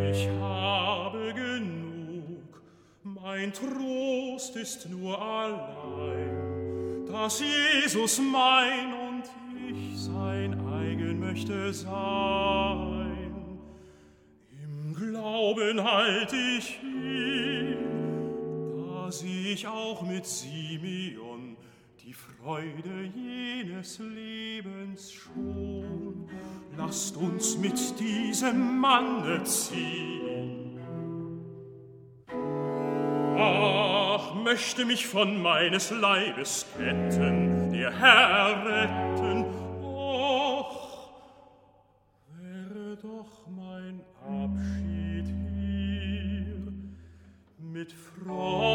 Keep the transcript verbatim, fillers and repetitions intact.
Ich habe genug, mein Trost ist nur allein, dass Jesus mein und ich sein eigen möchte sein. Im Glauben halt ich ihn, da sieh ich auch mit Simeon die Freude jenes Lebens schon. Lasst uns mit diesem Manne ziehen. Ach, möchte mich von meines Leibes Ketten der Herr retten. Och, wäre doch mein Abschied hier mit Freude